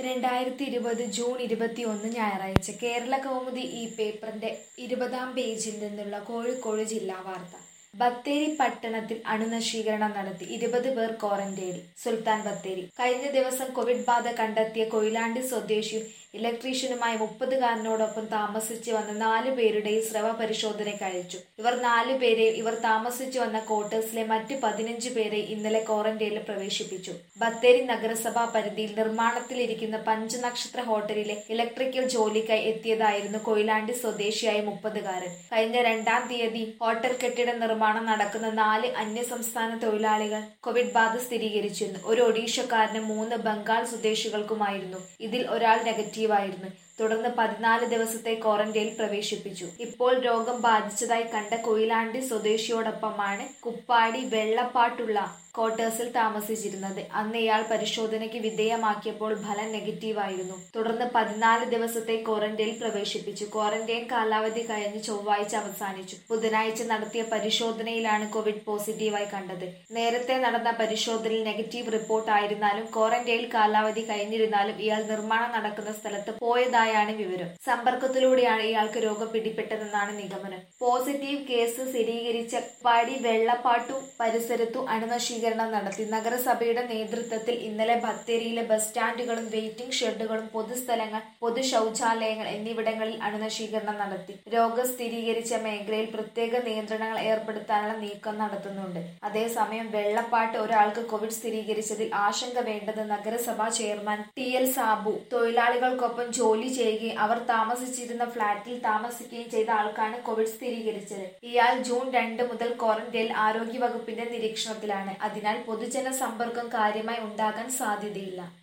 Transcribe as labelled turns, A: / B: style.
A: 2020 June 21 ഞായറാഴ്ച കേരള കൗമുദി ഈ പേപ്പറിന്റെ 20-ാം പേജിൽ നിന്നുള്ള കോഴിക്കോട് ജില്ലാ വാർത്ത. ബത്തേരി പട്ടണത്തിൽ അണുനശീകരണം നടത്തി 20 പേർ ക്വാറന്റൈനിൽ. സുൽത്താൻ ബത്തേരി. കഴിഞ്ഞ ദിവസം കോവിഡ് ബാധ കണ്ടെത്തിയ കൊയിലാണ്ടി സ്വദേശിയും ഇലക്ട്രീഷ്യനുമായ 30-കാരനോടൊപ്പം താമസിച്ചു വന്ന 4 പേരുടെയും സ്രവ പരിശോധനയ്ക്ക് അയച്ചു. ഇവർ 4 പേരെയും ഇവർ താമസിച്ചു വന്ന ക്വാർട്ടേഴ്സിലെ മറ്റ് 15 പേരെയും ഇന്നലെ ക്വാറന്റൈനിൽ പ്രവേശിപ്പിച്ചു. ബത്തേരി നഗരസഭാ പരിധിയിൽ നിർമ്മാണത്തിലിരിക്കുന്ന പഞ്ചനക്ഷത്ര ഹോട്ടലിലെ ഇലക്ട്രിക്കൽ ജോലിക്കായി എത്തിയതായിരുന്നു കൊയിലാണ്ടി സ്വദേശിയായ 30-കാരൻ. കഴിഞ്ഞ 2-ാം തീയതി ഹോട്ടൽ കെട്ടിട നിർമ്മാണം നടക്കുന്ന 4 അന്യസംസ്ഥാന തൊഴിലാളികൾ കോവിഡ് ബാധ സ്ഥിരീകരിച്ചിരുന്നു. ഒരു ഒഡീഷക്കാരനും 3 ബംഗാൾ സ്വദേശികൾക്കുമായിരുന്നു. ഇതിൽ ഒരാൾ നെഗറ്റീവായിരുന്നു. തുടർന്ന് 14 ദിവസത്തെ ക്വാറന്റൈനിൽ പ്രവേശിപ്പിച്ചു. ഇപ്പോൾ രോഗം ബാധിച്ചതായി കണ്ട കൊയിലാണ്ടി സ്വദേശിയോടൊപ്പമാണ് കുപ്പാടി വെള്ളപ്പാട്ടുള്ള ക്വാർട്ടേഴ്സിൽ താമസിച്ചിരുന്നത്. അന്ന് ഇയാൾ പരിശോധനയ്ക്ക് വിധേയമാക്കിയപ്പോൾ ഫലം നെഗറ്റീവായിരുന്നു. തുടർന്ന് 14 ദിവസത്തെ ക്വാറന്റൈനിൽ പ്രവേശിപ്പിച്ചു. ക്വാറന്റൈൻ കാലാവധി കഴിഞ്ഞ് ചൊവ്വാഴ്ച അവസാനിച്ചു. ബുധനാഴ്ച നടത്തിയ പരിശോധനയിലാണ് കോവിഡ് പോസിറ്റീവായി കണ്ടത്. നേരത്തെ നടന്ന പരിശോധനയിൽ നെഗറ്റീവ് റിപ്പോർട്ട് ആയിരുന്നാലും ക്വാറന്റൈനിൽ കാലാവധി കഴിഞ്ഞിരുന്നാലും ഇയാൾ നിർമ്മാണം നടക്കുന്ന സ്ഥലത്ത് പോയതായാണ് വിവരം. സമ്പർക്കത്തിലൂടെയാണ് ഇയാൾക്ക് രോഗം പിടിപെട്ടതെന്നാണ് നിഗമനം. പോസിറ്റീവ് കേസ് സ്ഥിരീകരിച്ച പാടി വെള്ളപ്പാട്ടു പരിസരത്തു അണുനശീകരണം നടത്തി. നഗരസഭയുടെ നേതൃത്വത്തിൽ ഇന്നലെ ബത്തേരിയിലെ ബസ് സ്റ്റാൻഡുകളും വെയിറ്റിംഗ് ഷെഡുകളും പൊതുസ്ഥലങ്ങൾ പൊതു ശൗചാലയങ്ങൾ എന്നിവിടങ്ങളിൽ അണുനശീകരണം നടത്തി. രോഗം സ്ഥിരീകരിച്ച മേഖലയിൽ പ്രത്യേക നിയന്ത്രണങ്ങൾ ഏർപ്പെടുത്താനുള്ള നീക്കം നടത്തുന്നുണ്ട്. അതേസമയം വെള്ളപ്പാട്ട് ഒരാൾക്ക് കോവിഡ് സ്ഥിരീകരിച്ചതിൽ ആശങ്ക വേണ്ടെന്ന് നഗരസഭാ ചെയർമാൻ TL സാബു തൊഴിലാളികൾക്കൊപ്പം ജോലി ചെയ്യുകയും അവർ താമസിച്ചിരുന്ന ഫ്ളാറ്റിൽ താമസിക്കുകയും ചെയ്ത ആൾക്കാണ് കോവിഡ് സ്ഥിരീകരിച്ചത്. ഇയാൾ ജൂൺ 2 മുതൽ ക്വാറന്റൈനിൽ ആരോഗ്യവകുപ്പിന്റെ നിരീക്ഷണത്തിലാണ്. അതിനാൽ പൊതുജന സമ്പർക്കം കാര്യമായി ഉണ്ടാകാൻ സാധ്യതയില്ല.